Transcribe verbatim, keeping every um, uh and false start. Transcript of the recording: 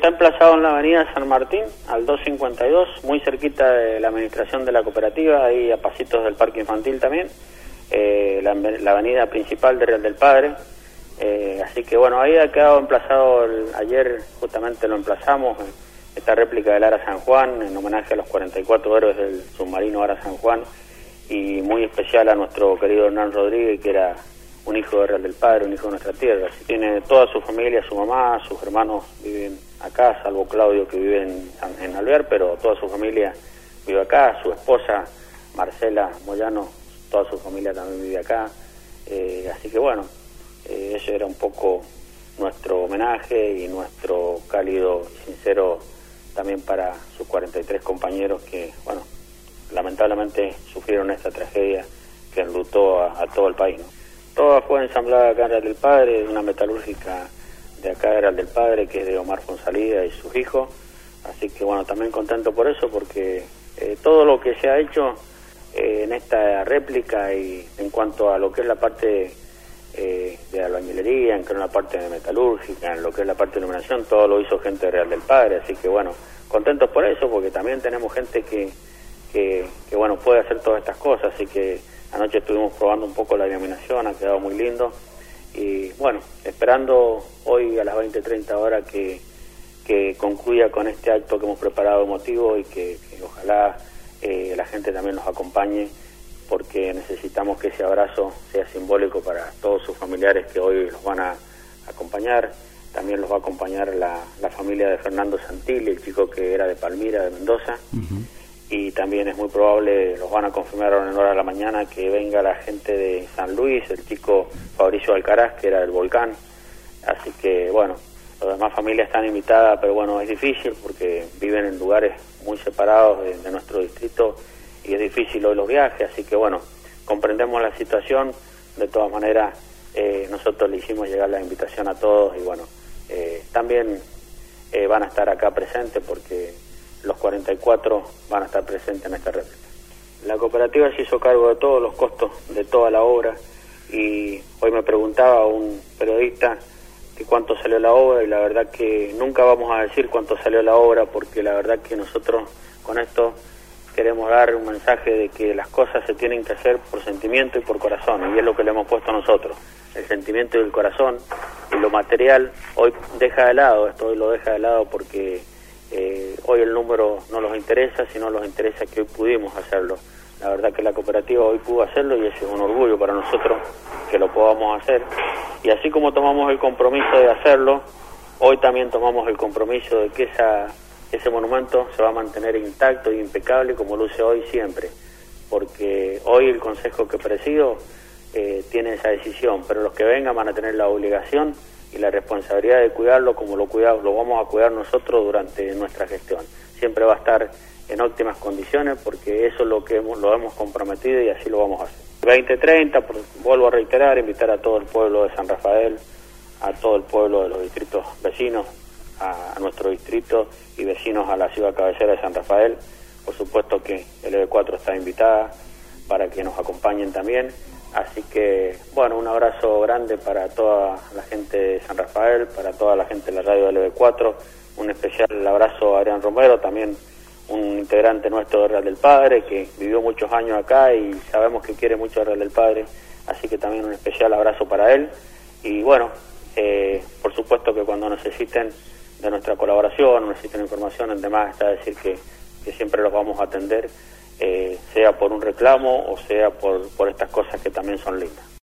está emplazado en la avenida San Martín, al doscientos cincuenta y dos, muy cerquita de la administración de la cooperativa, ahí a pasitos del parque infantil también, eh, la, la avenida principal de Real del Padre. Eh, así que bueno, ahí ha quedado emplazado, el, ayer justamente lo emplazamos, eh, esta réplica del Ara San Juan, en homenaje a los cuarenta y cuatro héroes del submarino Ara San Juan, y muy especial a nuestro querido Hernán Rodríguez, que era un hijo de Real del Padre, un hijo de nuestra tierra. Así tiene toda su familia, su mamá, sus hermanos viven acá, salvo Claudio que vive en, en Alvear, pero toda su familia vive acá, su esposa Marcela Moyano, toda su familia también vive acá, eh, así que bueno, eh, ese era un poco nuestro homenaje y nuestro cálido y sincero también para sus cuarenta y tres compañeros que, bueno, lamentablemente sufrieron esta tragedia que enlutó a, a todo el país, ¿no? Toda fue ensamblada acá en Real del Padre, una metalúrgica de acá de Real del Padre, que es de Omar Fonsalida y sus hijos, así que bueno, también contento por eso, porque eh, todo lo que se ha hecho eh, en esta réplica y en cuanto a lo que es la parte eh, de albañilería, en que es la parte de metalúrgica, en lo que es la parte de iluminación, todo lo hizo gente de Real del Padre, así que bueno, contentos por eso, porque también tenemos gente que, que, que bueno, puede hacer todas estas cosas, así que anoche estuvimos probando un poco la iluminación, ha quedado muy lindo. Y bueno, esperando hoy a las veinte treinta horas que, que concluya con este acto que hemos preparado emotivo y que, que ojalá eh, la gente también nos acompañe, porque necesitamos que ese abrazo sea simbólico para todos sus familiares que hoy los van a acompañar. También los va a acompañar la, la familia de Fernando Santilli, el chico que era de Palmira, de Mendoza. Uh-huh. Y también es muy probable, los van a confirmar ahora en hora de la mañana, que venga la gente de San Luis, el chico Fabricio Alcaraz, que era del Volcán. Así que, bueno, las demás familias están invitadas, pero bueno, es difícil porque viven en lugares muy separados de, de nuestro distrito y es difícil hoy los viajes, así que bueno, comprendemos la situación. De todas maneras, eh, nosotros le hicimos llegar la invitación a todos y bueno, eh, también eh, van a estar acá presentes porque los cuarenta y cuatro van a estar presentes en esta réplica. La cooperativa se hizo cargo de todos los costos de toda la obra y hoy me preguntaba un periodista que cuánto salió la obra y la verdad que nunca vamos a decir cuánto salió la obra porque la verdad que nosotros con esto queremos dar un mensaje de que las cosas se tienen que hacer por sentimiento y por corazón y es lo que le hemos puesto nosotros, el sentimiento y el corazón, y lo material hoy deja de lado, esto hoy lo deja de lado porque Eh, hoy el número no los interesa, sino los interesa que hoy pudimos hacerlo. La verdad que la cooperativa hoy pudo hacerlo y eso es un orgullo para nosotros que lo podamos hacer. Y así como tomamos el compromiso de hacerlo, hoy también tomamos el compromiso de que esa, ese monumento se va a mantener intacto e impecable como luce hoy siempre. Porque hoy el consejo que presido eh, tiene esa decisión, pero los que vengan van a tener la obligación y la responsabilidad de cuidarlo como lo cuidamos, lo vamos a cuidar nosotros durante nuestra gestión. Siempre va a estar en óptimas condiciones porque eso es lo que hemos, lo hemos comprometido y así lo vamos a hacer. veinte treinta, vuelvo a reiterar, invitar a todo el pueblo de San Rafael, a todo el pueblo de los distritos vecinos, a, a nuestro distrito y vecinos a la ciudad cabecera de San Rafael. Por supuesto que el E B cuatro está invitada para que nos acompañen también. Así que, bueno, un abrazo grande para toda la gente de San Rafael, para toda la gente de la radio del E B cuatro, un especial abrazo a Adrián Romero, también un integrante nuestro de Real del Padre, que vivió muchos años acá y sabemos que quiere mucho a Real del Padre, así que también un especial abrazo para él. Y bueno, eh, por supuesto que cuando necesiten de nuestra colaboración, necesiten información, además está decir que, que siempre los vamos a atender, Eh, sea por un reclamo o sea por, por estas cosas que también son lindas.